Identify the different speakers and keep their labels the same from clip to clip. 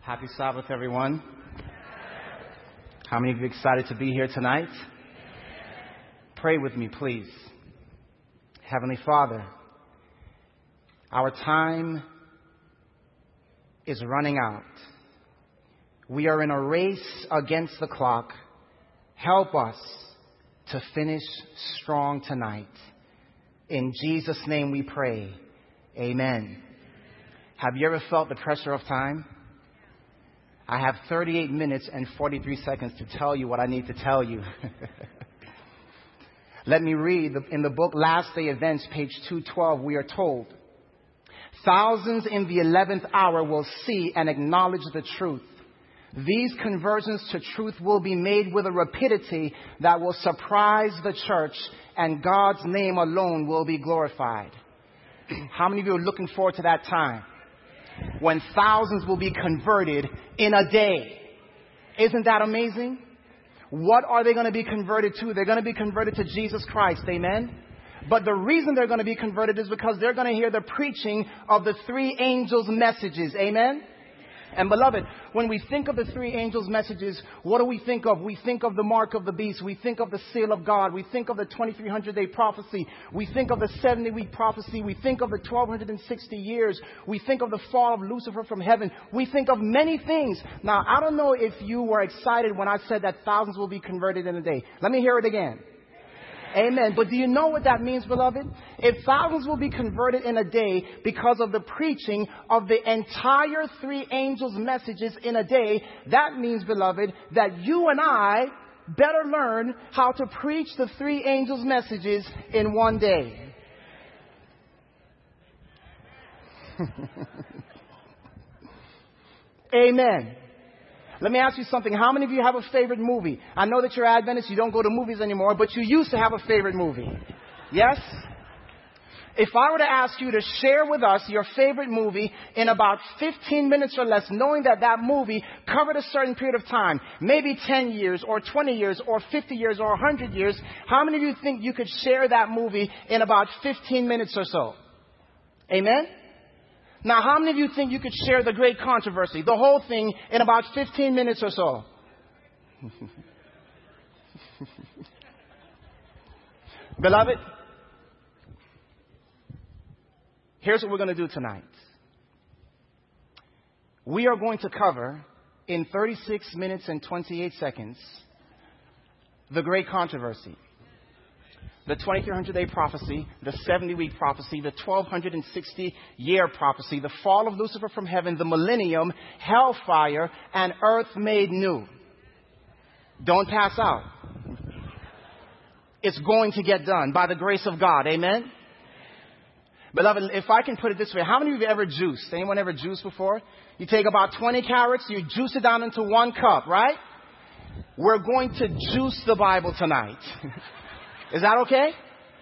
Speaker 1: Happy Sabbath, everyone. How many of you are excited to be here tonight? Pray with me, please. Heavenly Father, our time is running out. We are in a race against the clock. Help us to finish strong tonight. In Jesus' name we pray. Amen. Have you ever felt the pressure of time? I have 38 minutes and 43 seconds to tell you what I need to tell you. Let me read. In the book Last Day Events, page 212, we are told, thousands in the 11th hour will see and acknowledge the truth. These conversions to truth will be made with a rapidity that will surprise the church, and God's name alone will be glorified. How many of you are looking forward to that time when thousands will be converted in a day? Isn't that amazing? What are they going to be converted to? They're going to be converted to Jesus Christ. Amen. But the reason they're going to be converted is because they're going to hear the preaching of the three angels' messages. Amen. And beloved, when we think of the three angels' messages, what do we think of? We think of the mark of the beast. We think of the seal of God. We think of the 2300-day prophecy. We think of the 70-week prophecy. We think of the 1260 years. We think of the fall of Lucifer from heaven. We think of many things. Now, I don't know if you were excited when I said that thousands will be converted in a day. Let me hear it again. Amen. But do you know what that means, beloved? If thousands will be converted in a day because of the preaching of the entire three angels' messages in a day, that means, beloved, that you and I better learn how to preach the three angels' messages in one day. Amen. Let me ask you something. How many of you have a favorite movie? I know that you're Adventists. You don't go to movies anymore, but you used to have a favorite movie. Yes? If I were to ask you to share with us your favorite movie in about 15 minutes or less, knowing that that movie covered a certain period of time, maybe 10 years or 20 years or 50 years or 100 years, how many of you think you could share that movie in about 15 minutes or so? Amen? Now, how many of you think you could share the Great Controversy, the whole thing, in about 15 minutes or so? Beloved, here's what we're going to do tonight. We are going to cover, in 36 minutes and 28 seconds, the Great Controversy. The 2300-day prophecy, the 70-week prophecy, the 1260-year prophecy, the fall of Lucifer from heaven, the millennium, hellfire, and earth made new. Don't pass out. It's going to get done by the grace of God. Amen? Beloved, if I can put it this way, how many of you have ever juiced? Anyone ever juiced before? You take about 20 carrots, you juice it down into 1 cup, right? We're going to juice the Bible tonight. Is that okay?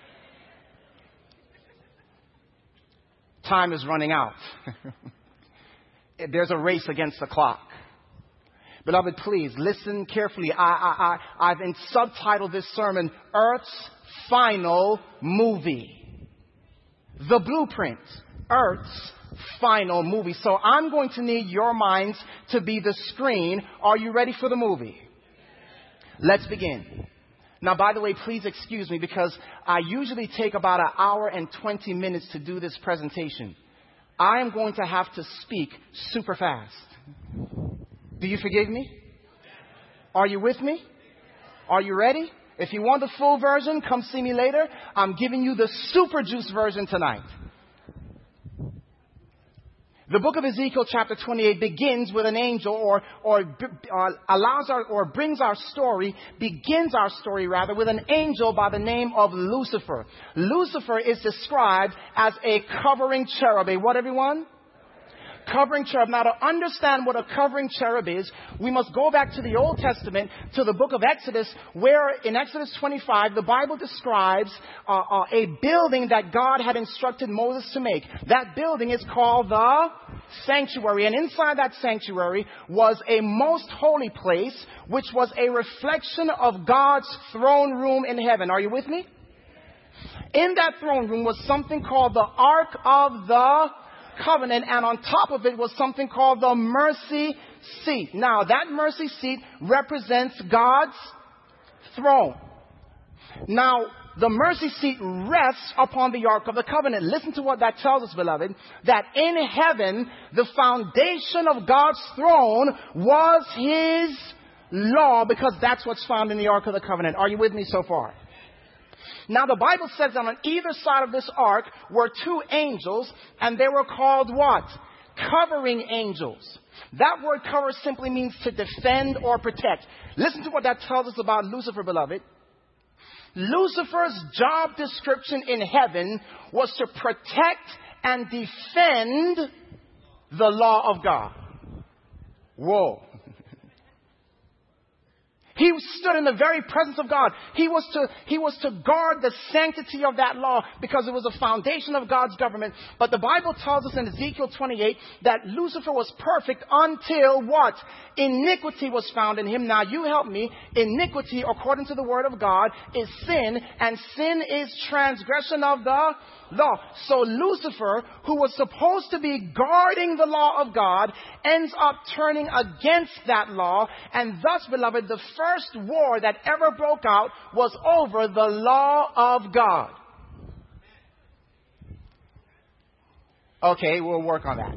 Speaker 1: Time is running out. There's a race against the clock. Beloved, please listen carefully. I've subtitled this sermon, Earth's Final Movie. The blueprint. Earth's final movie. So I'm going to need your minds to be the screen. Are you ready for the movie? Let's begin. Now, by the way, please excuse me because I usually take about 1 hour and 20 minutes to do this presentation. I am going to have to speak super fast. Do you forgive me? Are you with me? Are you ready? If you want the full version, come see me later. I'm giving you the super juice version tonight. The book of Ezekiel chapter 28 begins with an angel begins our story with an angel by the name of Lucifer. Lucifer is described as a covering cherub. What, everyone? Covering cherub. Now, to understand what a covering cherub is, we must go back to the Old Testament, to the book of Exodus, where in Exodus 25, the Bible describes a building that God had instructed Moses to make. That building is called the sanctuary. And inside that sanctuary was a most holy place, which was a reflection of God's throne room in heaven. Are you with me? In that throne room was something called the Ark of the Covenant, and on top of it was something called the mercy seat. Now, that mercy seat represents God's throne. Now, the mercy seat rests upon the Ark of the Covenant. Listen to what that tells us, beloved, that in heaven, the foundation of God's throne was His law, because that's what's found in the Ark of the Covenant. Are you with me so far? Now, the Bible says that on either side of this ark were two angels, and they were called what? Covering angels. That word cover simply means to defend or protect. Listen to what that tells us about Lucifer, beloved. Lucifer's job description in heaven was to protect and defend the law of God. Whoa. He stood in the very presence of God. He was to guard the sanctity of that law, because it was a foundation of God's government. But the Bible tells us in Ezekiel 28 that Lucifer was perfect until what? Iniquity was found in him. Now you help me. Iniquity, according to the word of God, is sin, and sin is transgression of the law. So Lucifer, who was supposed to be guarding the law of God, ends up turning against that law. And thus, beloved, the first war that ever broke out was over the law of God. Okay, we'll work on that.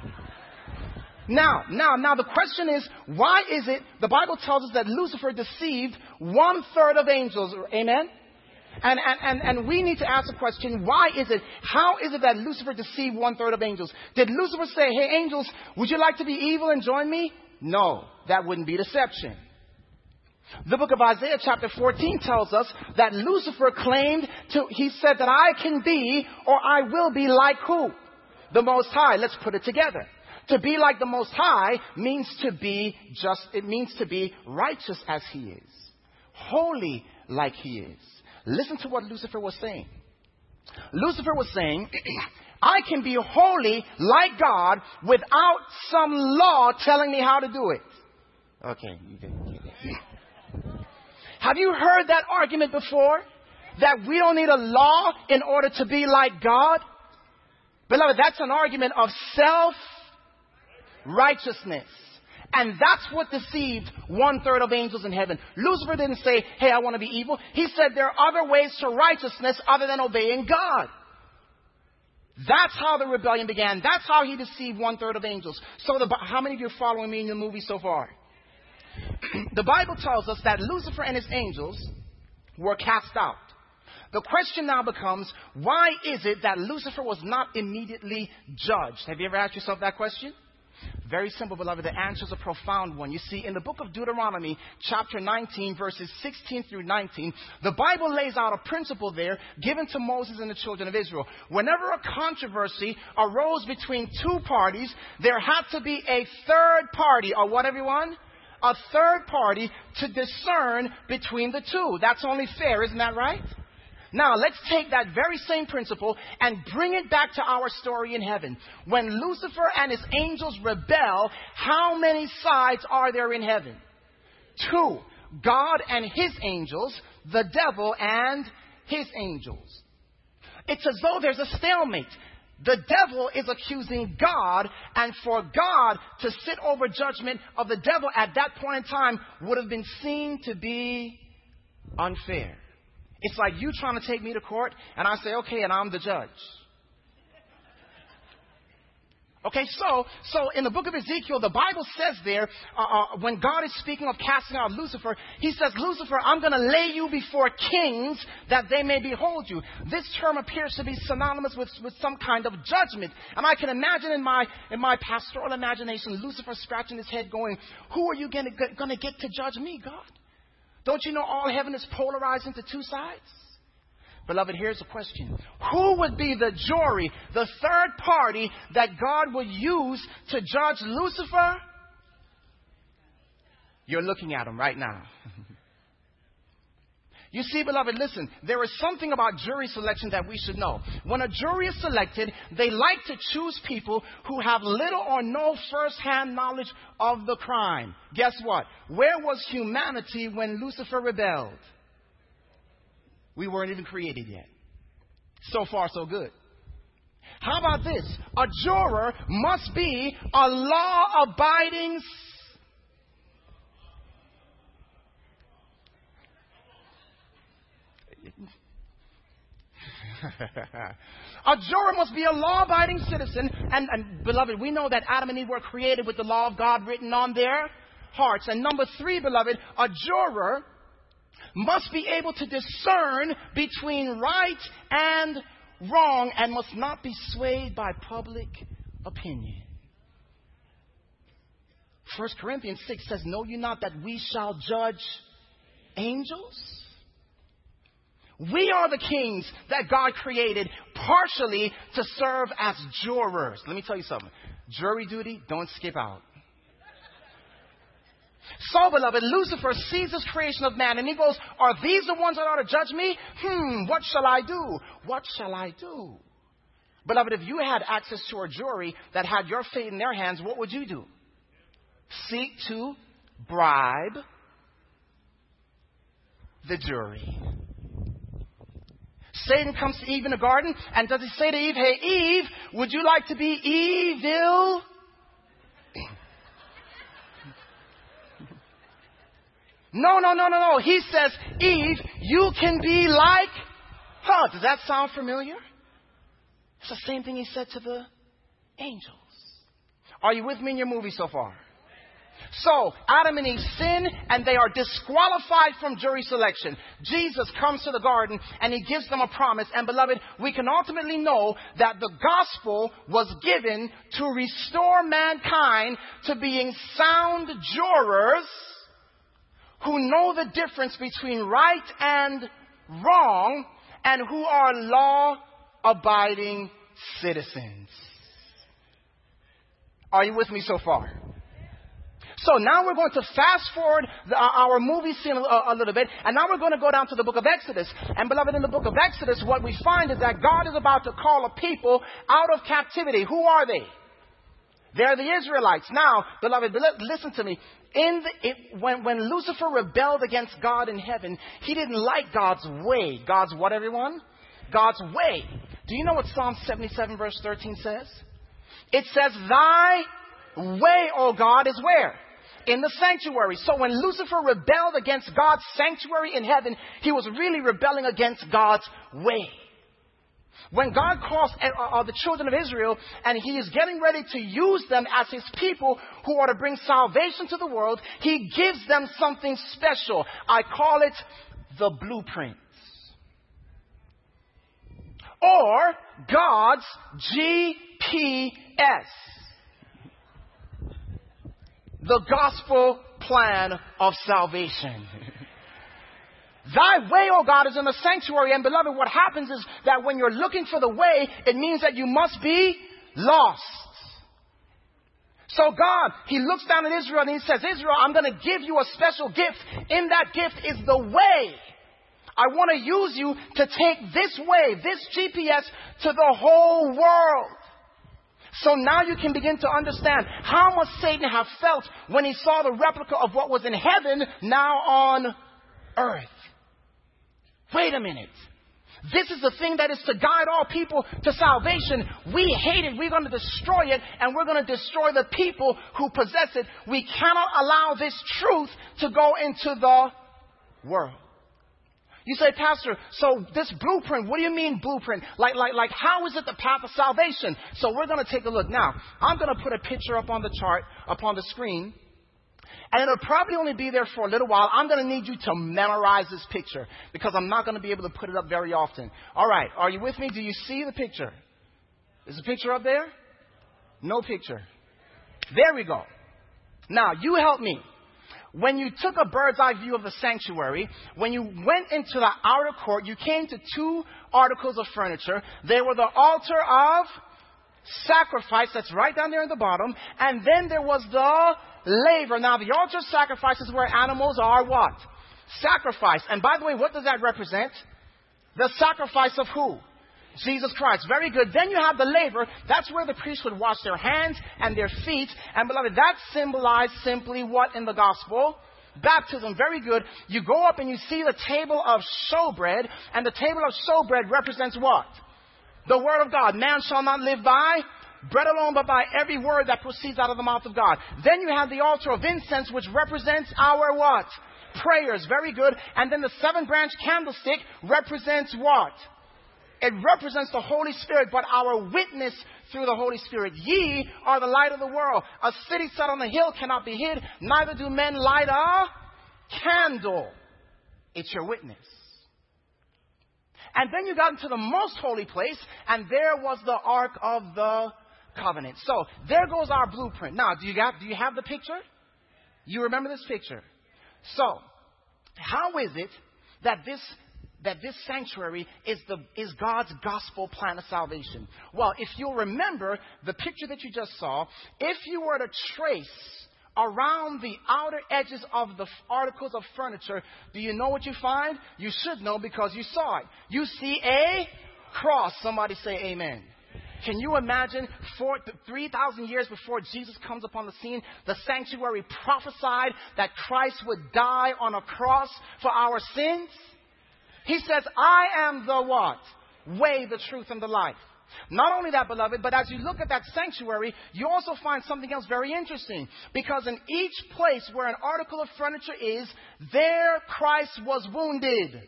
Speaker 1: Now, the question is, why is it the Bible tells us that Lucifer deceived 1/3 of angels? Amen? And we need to ask the question, why is it? How is it that Lucifer deceived 1/3 of angels? Did Lucifer say, hey, angels, would you like to be evil and join me? No, that wouldn't be deception. The book of Isaiah chapter 14 tells us that Lucifer he said that I can be, or I will be like who? The Most High. Let's put it together. To be like the Most High means to be it means to be righteous as He is. Holy like He is. Listen to what Lucifer was saying. Lucifer was saying, I can be holy like God without some law telling me how to do it. Okay, you didn't get it. Have you heard that argument before? That we don't need a law in order to be like God? Beloved, that's an argument of self-righteousness. And that's what deceived 1/3 of angels in heaven. Lucifer didn't say, hey, I want to be evil. He said there are other ways to righteousness other than obeying God. That's how the rebellion began. That's how he deceived 1/3 of angels. So how many of you are following me in the movie so far? The Bible tells us that Lucifer and his angels were cast out. The question now becomes, why is it that Lucifer was not immediately judged? Have you ever asked yourself that question? Very simple, beloved. The answer is a profound one. You see, in the book of Deuteronomy, chapter 19, verses 16 through 19, the Bible lays out a principle there given to Moses and the children of Israel. Whenever a controversy arose between two parties, there had to be a third party, or what, everyone? A third party to discern between the two. That's only fair, isn't that right? Now, let's take that very same principle and bring it back to our story in heaven. When Lucifer and his angels rebel, how many sides are there in heaven? 2. God and His angels, the devil and his angels. It's as though there's a stalemate. The devil is accusing God, and for God to sit over judgment of the devil at that point in time would have been seen to be unfair. It's like you trying to take me to court, and I say, okay, and I'm the judge. Okay, so in the book of Ezekiel, the Bible says there, when God is speaking of casting out Lucifer, He says, Lucifer, I'm going to lay you before kings that they may behold you. This term appears to be synonymous with some kind of judgment. And I can imagine in my pastoral imagination, Lucifer scratching his head going, who are you going to get to judge me, God? Don't you know all heaven is polarized into two sides? Beloved, here's the question. Who would be the jury, the third party that God would use to judge Lucifer? You're looking at him right now. You see, beloved, listen, there is something about jury selection that we should know. When a jury is selected, they like to choose people who have little or no first-hand knowledge of the crime. Guess what? Where was humanity when Lucifer rebelled? We weren't even created yet. So far, so good. How about this? A juror must be a law-abiding a juror must be a law-abiding citizen. And beloved, we know that Adam and Eve were created with the law of God written on their hearts. And number 3, beloved, a juror must be able to discern between right and wrong and must not be swayed by public opinion. 1 Corinthians 6 says, know you not that we shall judge angels? We are the kings that God created partially to serve as jurors. Let me tell you something. Jury duty, don't skip out. So, beloved, Lucifer sees this creation of man and he goes, are these the ones that ought to judge me? What shall I do? What shall I do? Beloved, if you had access to a jury that had your fate in their hands, what would you do? Seek to bribe the jury. Satan comes to Eve in the garden, and does he say to Eve, hey, Eve, would you like to be evil? No. He says, Eve, you can be like her. Does that sound familiar? It's the same thing he said to the angels. Are you with me in your movie so far? So, Adam and Eve sin, and they are disqualified from jury selection. Jesus comes to the garden, and he gives them a promise. And beloved, we can ultimately know that the gospel was given to restore mankind to being sound jurors who know the difference between right and wrong, and who are law-abiding citizens. Are you with me so far? So now we're going to fast forward our movie scene a little bit, and now we're going to go down to the book of Exodus. And beloved, in the book of Exodus, what we find is that God is about to call a people out of captivity. Who are they? They're the Israelites. Now, beloved, listen to me. When Lucifer rebelled against God in heaven, he didn't like God's way. God's what, everyone? God's way. Do you know what Psalm 77 verse 13 says? It says, thy way, O God, is where? In the sanctuary. So when Lucifer rebelled against God's sanctuary in heaven, he was really rebelling against God's way. When God calls the children of Israel and he is getting ready to use them as his people who are to bring salvation to the world, he gives them something special. I call it the blueprints. Or God's GPS. The gospel plan of salvation. Thy way, O God, is in the sanctuary. And beloved, what happens is that when you're looking for the way, it means that you must be lost. So God, he looks down at Israel and he says, Israel, I'm going to give you a special gift. In that gift is the way. I want to use you to take this way, this GPS, to the whole world. So now you can begin to understand how must Satan have felt when he saw the replica of what was in heaven now on earth. Wait a minute. This is the thing that is to guide all people to salvation. We hate it. We're going to destroy it, and we're going to destroy the people who possess it. We cannot allow this truth to go into the world. You say, Pastor, so this blueprint, what do you mean blueprint? Like how is it the path of salvation? So we're going to take a look. Now, I'm going to put a picture up on the chart, up on the screen. And it'll probably only be there for a little while. I'm going to need you to memorize this picture because I'm not going to be able to put it up very often. All right. Are you with me? Do you see the picture? Is the picture up there? No picture. There we go. Now, you help me. When you took a bird's eye view of the sanctuary, when you went into the outer court, you came to two articles of furniture. They were the altar of sacrifice, that's right down there in the bottom, and then there was the laver. Now, the altar of sacrifice is where animals are what? Sacrificed. And by the way, what does that represent? The sacrifice of who? Jesus Christ. Very good. Then you have the laver. That's where the priest would wash their hands and their feet. And beloved, that symbolized simply what in the gospel? Baptism. Very good. You go up and you see the table of showbread. And the table of showbread represents what? The word of God. Man shall not live by bread alone, but by every word that proceeds out of the mouth of God. Then you have the altar of incense, which represents our what? Prayers. Very good. And then the 7-branch candlestick represents what? It represents the Holy Spirit, but our witness through the Holy Spirit. Ye are the light of the world. A city set on a hill cannot be hid, neither do men light a candle. It's your witness. And then you got into the most holy place, and there was the Ark of the Covenant. So there goes our blueprint. Now, do you have the picture? You remember this picture? So, how is it that this sanctuary is God's gospel plan of salvation? Well, if you'll remember the picture that you just saw, if you were to trace around the outer edges of the articles of furniture, do you know what you find? You should know because you saw it. You see a cross. Somebody say amen. Can you imagine 3,000 years before Jesus comes upon the scene, the sanctuary prophesied that Christ would die on a cross for our sins? He says, I am the what? Way, the truth, and the life. Not only that, beloved, but as you look at that sanctuary, you also find something else very interesting. Because in each place where an article of furniture is, there Christ was wounded.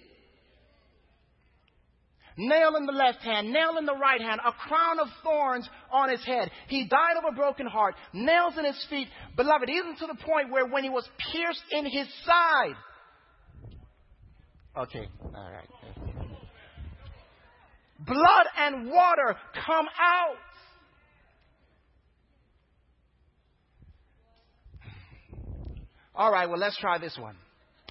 Speaker 1: Nail in the left hand, nail in the right hand, a crown of thorns on his head. He died of a broken heart, nails in his feet. Beloved, even to the point where when he was pierced in his side. Okay, all right. Blood and water come out. All right, well, let's try this one.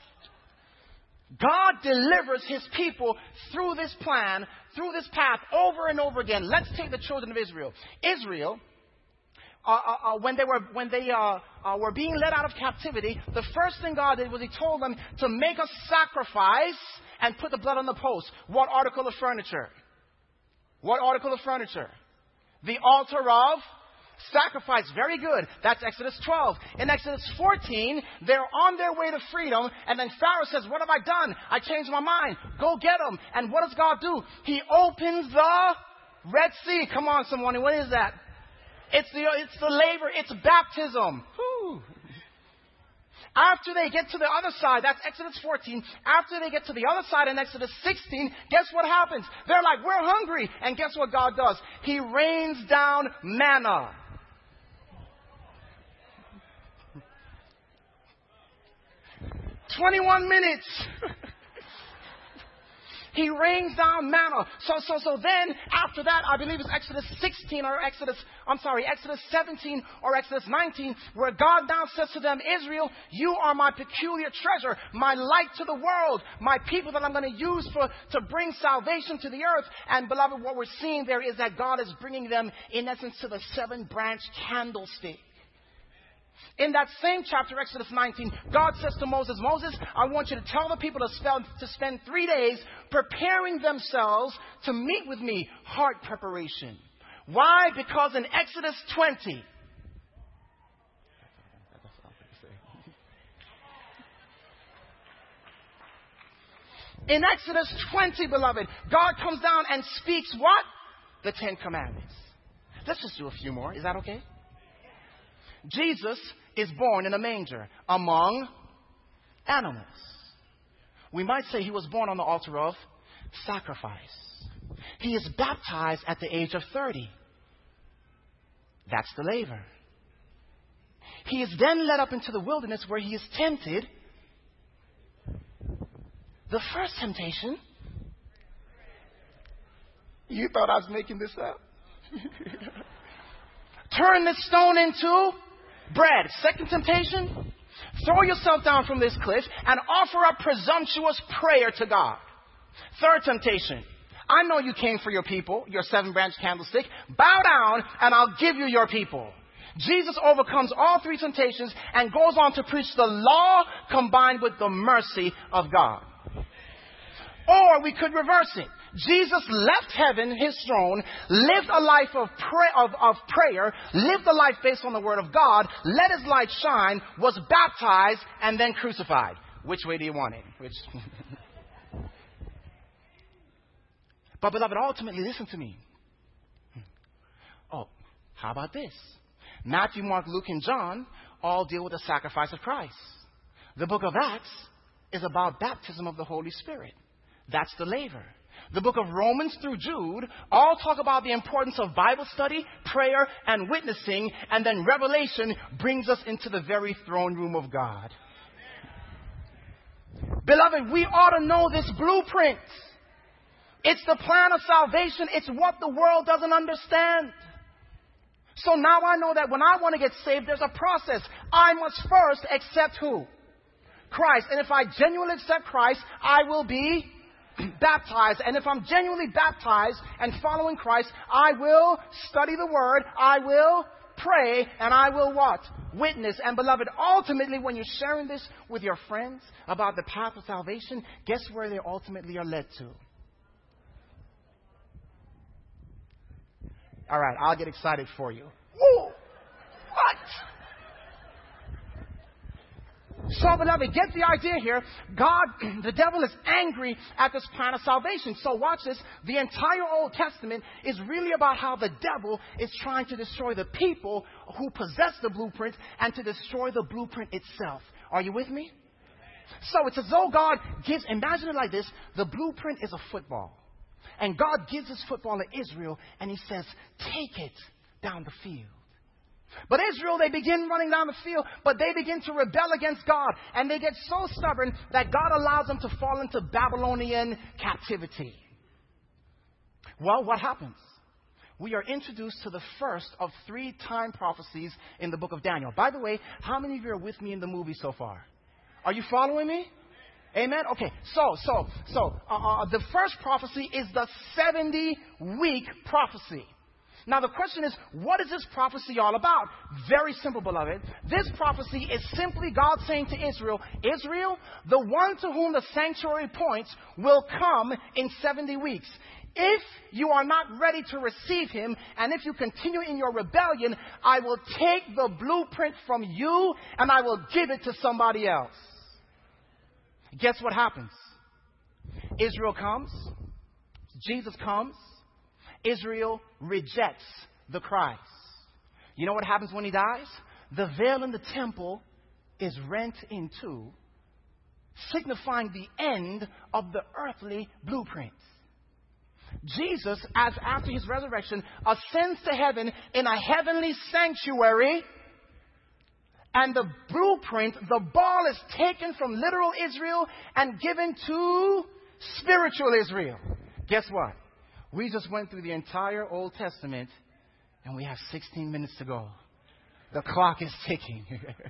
Speaker 1: God delivers his people through this plan, through this path, over and over again. Let's take the children of Israel. Israel, when they were being led out of captivity, the first thing God did was he told them to make a sacrifice and put the blood on the post. What article of furniture? What article of furniture? The altar of sacrifice. Very good. That's Exodus 12. In Exodus 14, they're on their way to freedom, and then Pharaoh says, what have I done? I changed my mind. Go get them. And what does God do? He opens the Red Sea. Come on, someone. What is that? It's the labor. It's baptism. Whew. After they get to the other side, that's Exodus 14. After they get to the other side in Exodus 16, guess what happens? They're like, we're hungry. And guess what God does? He rains down manna. 21 minutes. He rains down manna. So then, after that, I believe it's Exodus 17 or Exodus 19, where God now says to them, Israel, you are my peculiar treasure, my light to the world, my people that I'm going to use to bring salvation to the earth. And beloved, what we're seeing there is that God is bringing them, in essence, to the 7-branch candlestick. In that same chapter, Exodus 19, God says to Moses, Moses, I want you to tell the people to spend 3 days preparing themselves to meet with me. Heart preparation. Why? Because in Exodus 20, in Exodus 20, beloved, God comes down and speaks what? The 10 Commandments. Let's just do a few more. Is that okay? Jesus is born in a manger among animals. We might say he was born on the altar of sacrifice. He is baptized at the age of 30. That's the laver. He is then led up into the wilderness where he is tempted. The first temptation. You thought I was making this up? Turn this stone into bread. Second temptation, throw yourself down from this cliff and offer up presumptuous prayer to God. Third temptation, I know you came for your people, your 7-branch candlestick. Bow down and I'll give you your people. Jesus overcomes all 3 temptations and goes on to preach the law combined with the mercy of God. Or we could reverse it. Jesus left heaven, his throne, lived a life of prayer, lived a life based on the word of God, let his light shine, was baptized, and then crucified. Which way do you want it? But beloved, ultimately, listen to me. How about this? Matthew, Mark, Luke, and John all deal with the sacrifice of Christ. The book of Acts is about baptism of the Holy Spirit. That's the laver. The book of Romans through Jude all talk about the importance of Bible study, prayer, and witnessing. And then Revelation brings us into the very throne room of God. Beloved, we ought to know this blueprint. It's the plan of salvation. It's what the world doesn't understand. So now I know that when I want to get saved, there's a process. I must first accept who? Christ. And if I genuinely accept Christ, I will be baptized. And if I'm genuinely baptized and following Christ, I will study the Word, I will pray, and I will what? Witness. And beloved, ultimately when you're sharing this with your friends about the path of salvation, guess where they ultimately are led to? All right, I'll get excited for you. Woo! What? So, beloved, get the idea here. God, the devil is angry at this plan of salvation. So watch this. The entire Old Testament is really about how the devil is trying to destroy the people who possess the blueprint and to destroy the blueprint itself. Are you with me? So it's as though God gives, imagine it like this. The blueprint is a football. And God gives this football to Israel, and he says, take it down the field. But Israel, they begin running down the field, but they begin to rebel against God. And they get so stubborn that God allows them to fall into Babylonian captivity. Well, what happens? We are introduced to the first of 3 time prophecies in the book of Daniel. By the way, how many of you are with me in the movie so far? Are you following me? Amen? Okay, so the first prophecy is the 70-week prophecy. Now the question is, what is this prophecy all about? Very simple, beloved. This prophecy is simply God saying to Israel, Israel, the one to whom the sanctuary points will come in 70 weeks. If you are not ready to receive him, and if you continue in your rebellion, I will take the blueprint from you and I will give it to somebody else. Guess what happens? Israel comes. Jesus comes. Israel rejects the Christ. You know what happens when he dies? The veil in the temple is rent in two, signifying the end of the earthly blueprint. Jesus, as after his resurrection, ascends to heaven in a heavenly sanctuary. And the blueprint, the ball is taken from literal Israel and given to spiritual Israel. Guess what? We just went through the entire Old Testament and we have 16 minutes to go. The clock is ticking.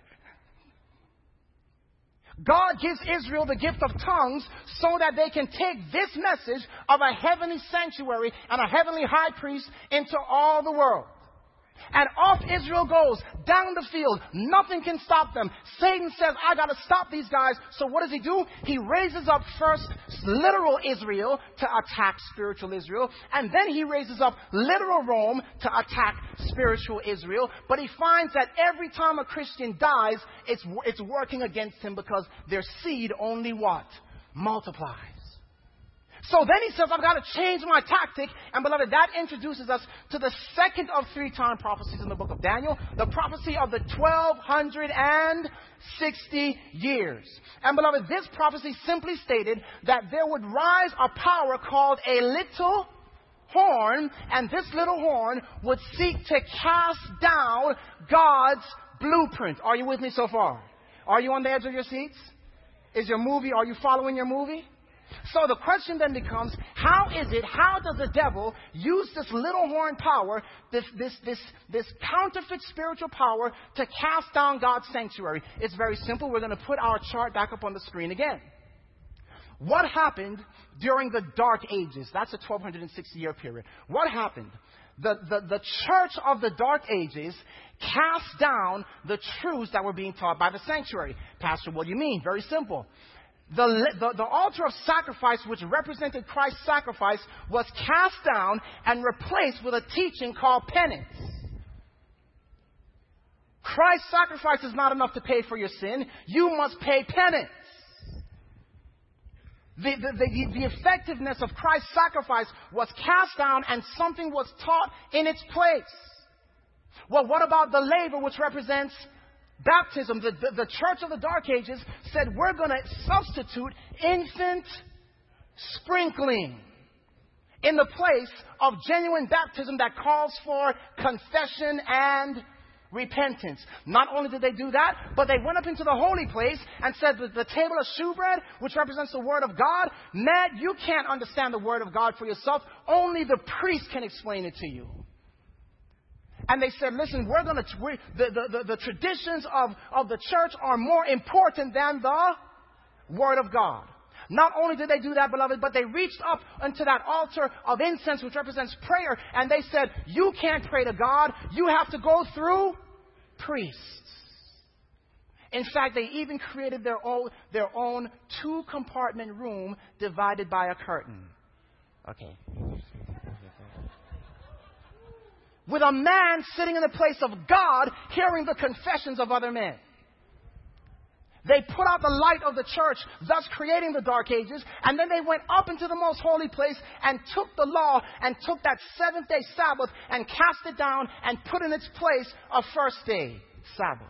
Speaker 1: God gives Israel the gift of tongues so that they can take this message of a heavenly sanctuary and a heavenly high priest into all the world. And off Israel goes, down the field. Nothing can stop them. Satan says, I got to stop these guys. So what does he do? He raises up first literal Israel to attack spiritual Israel. And then he raises up literal Rome to attack spiritual Israel. But he finds that every time a Christian dies, it's working against him because their seed only what? Multiplies. So then he says, I've got to change my tactic. And beloved, that introduces us to the second of 3 time prophecies in the book of Daniel, the prophecy of the 1260 years. And beloved, this prophecy simply stated that there would rise a power called a little horn, and this little horn would seek to cast down God's blueprint. Are you with me so far? Are you on the edge of your seats? Are you following your movie? So the question then becomes, how does the devil use this little horn power, this counterfeit spiritual power to cast down God's sanctuary? It's very simple. We're going to put our chart back up on the screen again. What happened during the Dark Ages? That's a 1260-year period. What happened? The church of the Dark Ages cast down the truths that were being taught by the sanctuary. Pastor, what do you mean? Very simple. The altar of sacrifice, which represented Christ's sacrifice, was cast down and replaced with a teaching called penance. Christ's sacrifice is not enough to pay for your sin. You must pay penance. The effectiveness of Christ's sacrifice was cast down and something was taught in its place. Well, what about the laver, which represents baptism? The Church of the Dark Ages said we're going to substitute infant sprinkling in the place of genuine baptism that calls for confession and repentance. Not only did they do that, but they went up into the holy place and said that the table of shewbread, which represents the Word of God, man, you can't understand the Word of God for yourself. Only the priest can explain it to you. And they said, listen, the traditions of the church are more important than the Word of God. Not only did they do that, beloved, but they reached up unto that altar of incense, which represents prayer, and they said, you can't pray to God. You have to go through priests. In fact, they even created their own two-compartment room divided by a curtain. Okay. With a man sitting in the place of God, hearing the confessions of other men. They put out the light of the church, thus creating the Dark Ages, and then they went up into the most holy place and took the law and took that seventh-day Sabbath and cast it down and put in its place a first-day Sabbath.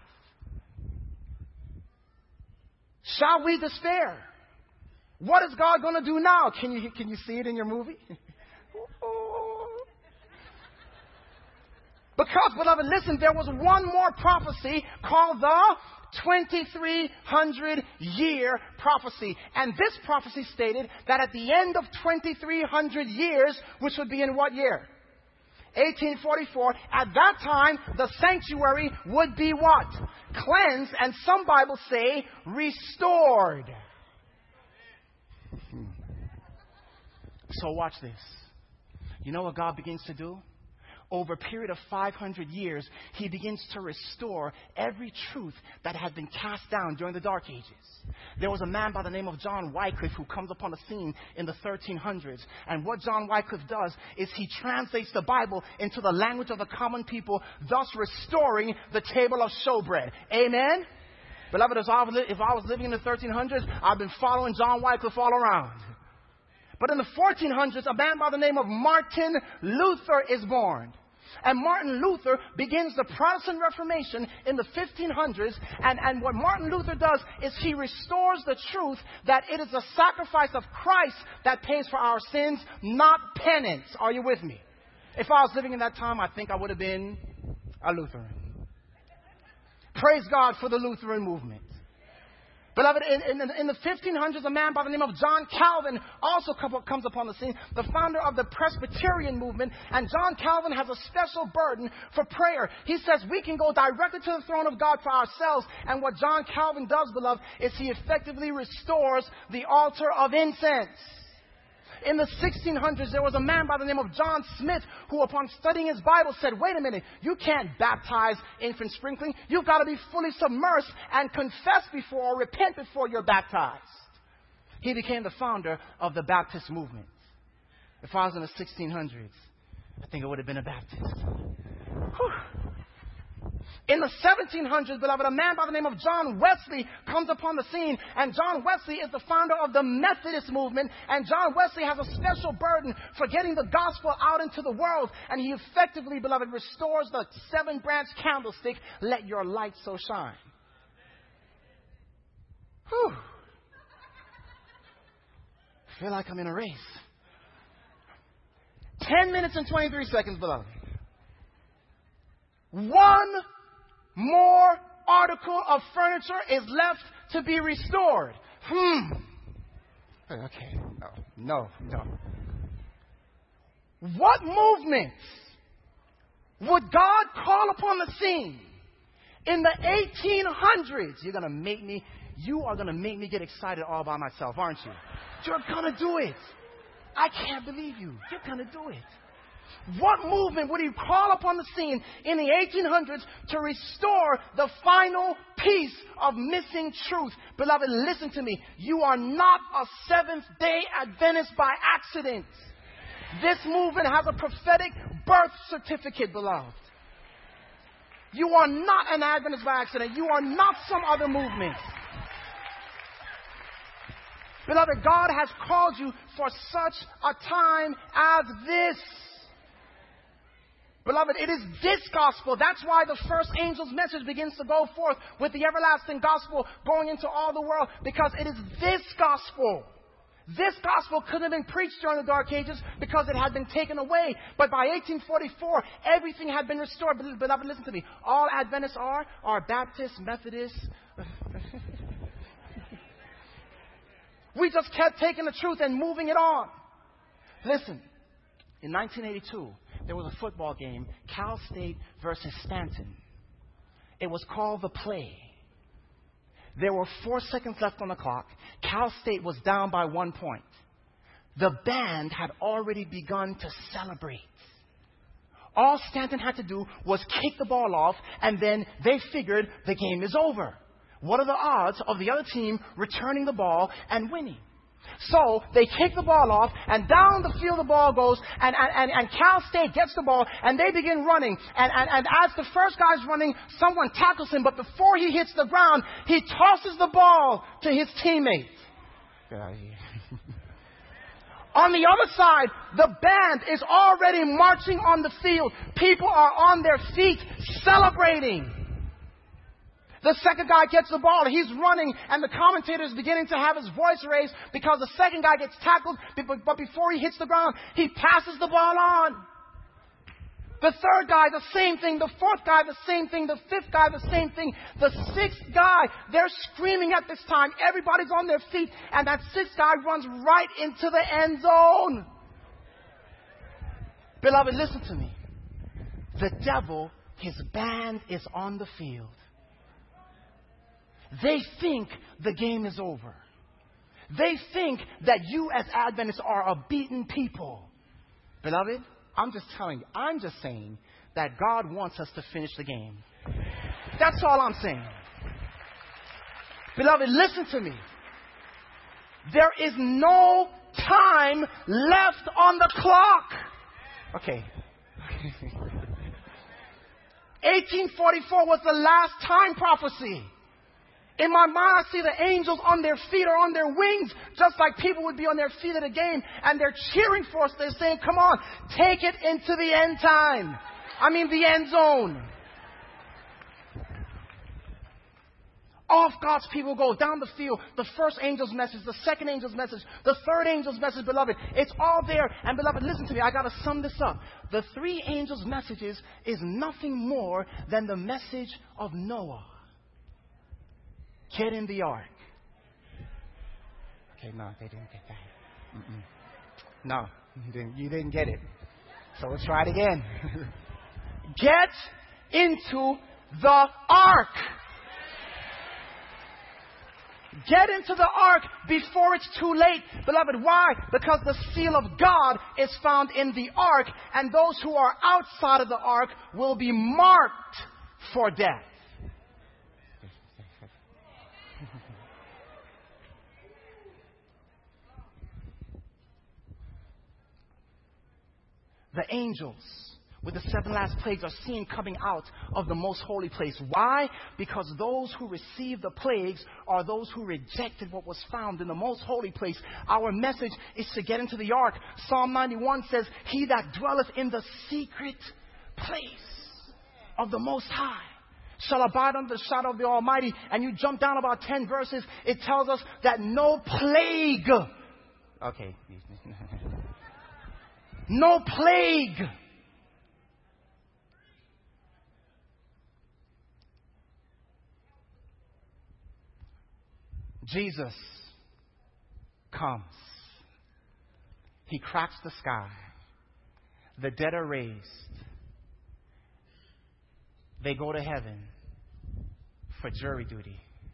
Speaker 1: Shall we despair? What is God going to do now? Can you see it in your movie? Because, beloved, listen, there was one more prophecy called the 2300-year prophecy. And this prophecy stated that at the end of 2300 years, which would be in what year? 1844. At that time, the sanctuary would be what? Cleansed, and some Bibles say restored. So watch this. You know what God begins to do? Over a period of 500 years, He begins to restore every truth that had been cast down during the Dark Ages. There was a man by the name of John Wycliffe who comes upon the scene in the 1300s. And what John Wycliffe does is he translates the Bible into the language of the common people, thus restoring the table of showbread. Amen? Beloved, if I was living in the 1300s, I've been following John Wycliffe all around. But in the 1400s, a man by the name of Martin Luther is born. And Martin Luther begins the Protestant Reformation in the 1500s. And what Martin Luther does is he restores the truth that it is the sacrifice of Christ that pays for our sins, not penance. Are you with me? If I was living in that time, I think I would have been a Lutheran. Praise God for the Lutheran movement. Beloved, in the 1500s, a man by the name of John Calvin also comes upon the scene, the founder of the Presbyterian movement. And John Calvin has a special burden for prayer. He says we can go directly to the throne of God for ourselves. And what John Calvin does, beloved, is he effectively restores the altar of incense. In the 1600s, there was a man by the name of John Smith who, upon studying his Bible, said, wait a minute, you can't baptize infant sprinkling. You've got to be fully submersed and confess before or repent before you're baptized. He became the founder of the Baptist movement. If I was in the 1600s, I think I would have been a Baptist. Whew. In the 1700s, beloved, a man by the name of John Wesley comes upon the scene. And John Wesley is the founder of the Methodist movement. And John Wesley has a special burden for getting the gospel out into the world. And he effectively, beloved, restores the 7-branch candlestick, let your light so shine. Whew. I feel like I'm in a race. 10 minutes and 23 seconds, beloved. One more article of furniture is left to be restored. Okay. No. What movements would God call upon the scene in the 1800s? You are going to make me get excited all by myself, aren't you? You're going to do it. I can't believe you. You're going to do it. What movement would He call upon the scene in the 1800s to restore the final piece of missing truth? Beloved, listen to me. You are not a Seventh-day Adventist by accident. This movement has a prophetic birth certificate, beloved. You are not an Adventist by accident. You are not some other movement. Beloved, God has called you for such a time as this. Beloved, it is this gospel. That's why the first angel's message begins to go forth with the everlasting gospel going into all the world, because it is this gospel. This gospel couldn't have been preached during the Dark Ages because it had been taken away. But by 1844, everything had been restored. Beloved, listen to me. All Adventists are Baptists, Methodists. We just kept taking the truth and moving it on. Listen, in 1982, there was a football game, Cal State versus Stanton. It was called The Play. There were 4 seconds left on the clock. Cal State was down by 1 point. The band had already begun to celebrate. All Stanton had to do was kick the ball off, and then they figured the game is over. What are the odds of the other team returning the ball and winning? So they kick the ball off, and down the field the ball goes, and Cal State gets the ball, and they begin running. And as the first guy's running, someone tackles him, but before he hits the ground, he tosses the ball to his teammate. On the other side, the band is already marching on the field. People are on their feet celebrating. The second guy gets the ball. He's running, and the commentator is beginning to have his voice raised because the second guy gets tackled, but before he hits the ground, he passes the ball on. The third guy, the same thing. The fourth guy, the same thing. The fifth guy, the same thing. The sixth guy, they're screaming at this time. Everybody's on their feet, and that sixth guy runs right into the end zone. Beloved, listen to me. The devil, his band is on the field. They think the game is over. They think that you as Adventists are a beaten people. Beloved, I'm just telling you, I'm just saying that God wants us to finish the game. That's all I'm saying. Beloved, listen to me. There is no time left on the clock. Okay. 1844 was the last time prophecy. In my mind, I see the angels on their feet or on their wings, just like people would be on their feet at a game, and they're cheering for us. They're saying, come on, take it into the end time. The end zone. Off God's people go down the field. The first angel's message, the second angel's message, the third angel's message, beloved. It's all there. And beloved, listen to me. I got to sum this up. The three angels' messages is nothing more than the message of Noah. Get in the ark. Okay, no, they didn't get that. No, you didn't get it. So let's try it again. Get into the ark. Get into the ark before it's too late. Beloved, why? Because the seal of God is found in the ark, and those who are outside of the ark will be marked for death. The angels with the 7 last plagues are seen coming out of the most holy place. Why? Because those who received the plagues are those who rejected what was found in the most holy place. Our message is to get into the ark. Psalm 91 says, he that dwelleth in the secret place of the Most High shall abide under the shadow of the Almighty. And you jump down about 10 verses, it tells us that no plague. Okay. No plague. Jesus comes. He cracks the sky. The dead are raised. They go to heaven for jury duty.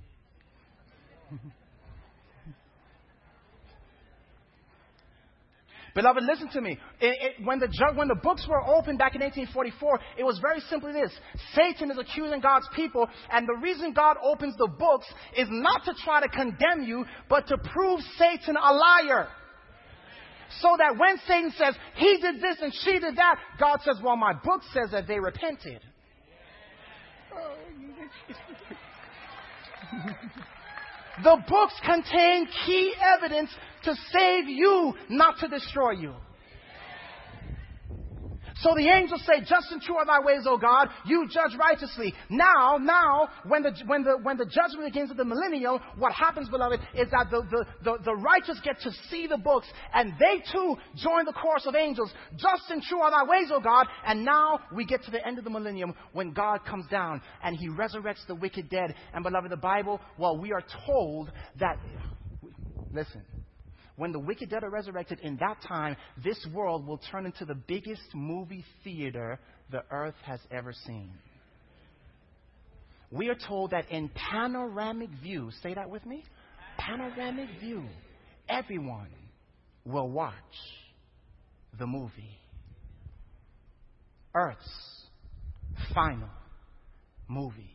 Speaker 1: Beloved, listen to me. When the books were opened back in 1844, it was very simply this. Satan is accusing God's people, and the reason God opens the books is not to try to condemn you, but to prove Satan a liar. So that when Satan says, he did this and she did that, God says, well, my book says that they repented. The books contain key evidence to save you, not to destroy you. So the angels say, just and true are thy ways, O God. You judge righteously. Now, when the judgment begins at the millennium, what happens, beloved, is that the righteous get to see the books, and they too join the chorus of angels. Just and true are thy ways, O God. And now we get to the end of the millennium when God comes down and he resurrects the wicked dead. And beloved, the Bible, well, we are told that, listen, when the wicked dead are resurrected, in that time, this world will turn into the biggest movie theater the earth has ever seen. We are told that in panoramic view, say that with me, panoramic view, everyone will watch the movie. Earth's final movie.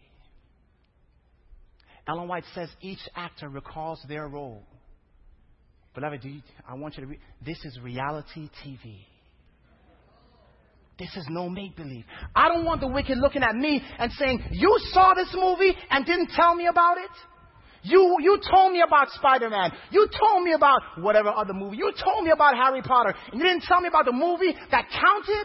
Speaker 1: Ellen White says each actor recalls their role. Beloved, I want you to read. This is reality TV. This is no make-believe. I don't want the wicked looking at me and saying, you saw this movie and didn't tell me about it? You told me about Spider-Man. You told me about whatever other movie. You told me about Harry Potter. And you didn't tell me about the movie that counted?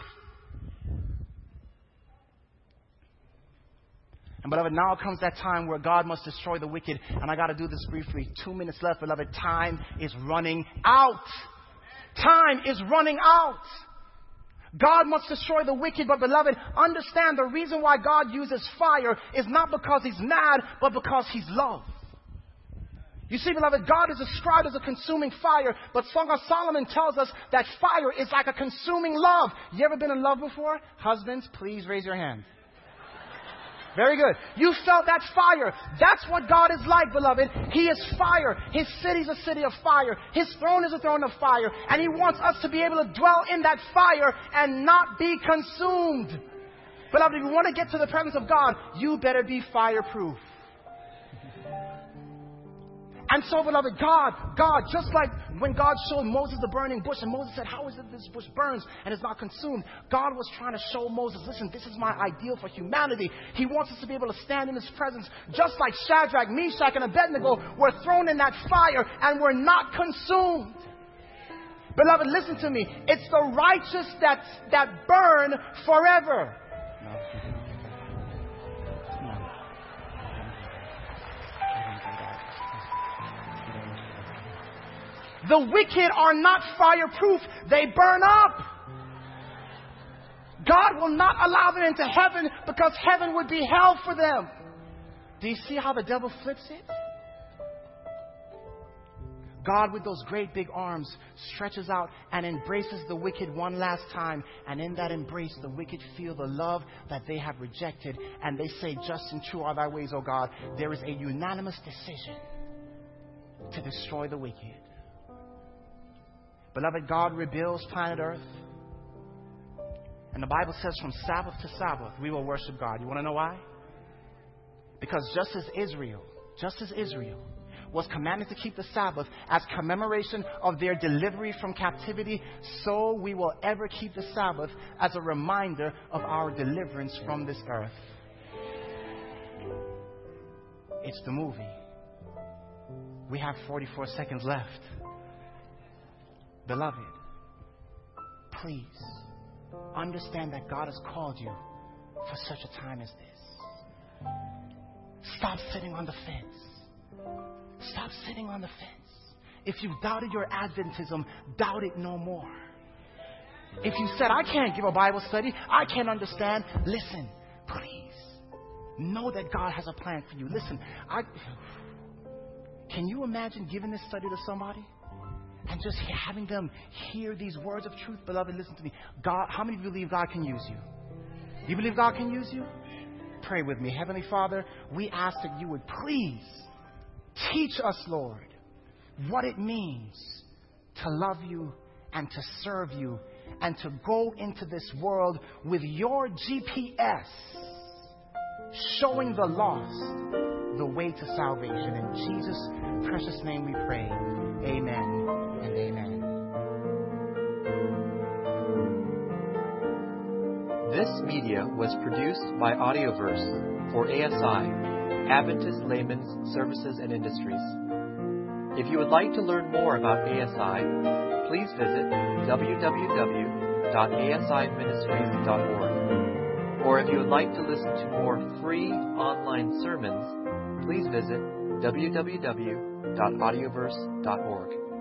Speaker 1: And beloved, now comes that time where God must destroy the wicked. And I got to do this briefly. 2 minutes left, beloved. Time is running out. Time is running out. God must destroy the wicked. But beloved, understand the reason why God uses fire is not because he's mad, but because he's love. You see, beloved, God is described as a consuming fire. But Song of Solomon tells us that fire is like a consuming love. You ever been in love before? Husbands, please raise your hand. Very good. You felt that fire. That's what God is like, beloved. He is fire. His city is a city of fire. His throne is a throne of fire. And he wants us to be able to dwell in that fire and not be consumed. Beloved, if you want to get to the presence of God, you better be fireproof. And so, beloved, God, just like when God showed Moses the burning bush, and Moses said, how is it this bush burns and is not consumed? God was trying to show Moses, listen, this is my ideal for humanity. He wants us to be able to stand in his presence, just like Shadrach, Meshach, and Abednego were thrown in that fire and were not consumed. Beloved, listen to me. It's the righteous that burn forever. The wicked are not fireproof. They burn up. God will not allow them into heaven because heaven would be hell for them. Do you see how the devil flips it? God, with those great big arms, stretches out and embraces the wicked one last time. And in that embrace, the wicked feel the love that they have rejected. And they say, just and true are thy ways, O God. There is a unanimous decision to destroy the wicked. Beloved, God rebuilds planet Earth. And the Bible says from Sabbath to Sabbath, we will worship God. You want to know why? Because just as Israel was commanded to keep the Sabbath as commemoration of their delivery from captivity, so we will ever keep the Sabbath as a reminder of our deliverance from this earth. It's the movie. We have 44 seconds left. Beloved, please understand that God has called you for such a time as this. Stop sitting on the fence. Stop sitting on the fence. If you've doubted your Adventism, doubt it no more. If you said, I can't give a Bible study, I can't understand, listen, please know that God has a plan for you. Listen, can you imagine giving this study to somebody? And just having them hear these words of truth. Beloved, listen to me. God, how many of you believe God can use you? You believe God can use you? Pray with me. Heavenly Father, we ask that you would please teach us, Lord, what it means to love you and to serve you and to go into this world with your GPS showing the lost the way to salvation. In Jesus' precious name we pray. Amen. And amen.
Speaker 2: This media was produced by Audioverse for ASI, Adventist Layman's Services and Industries. If you would like to learn more about ASI, please visit www.asi.org. www.asiministries.org. Or if you would like to listen to more free online sermons, please visit www.audioverse.org.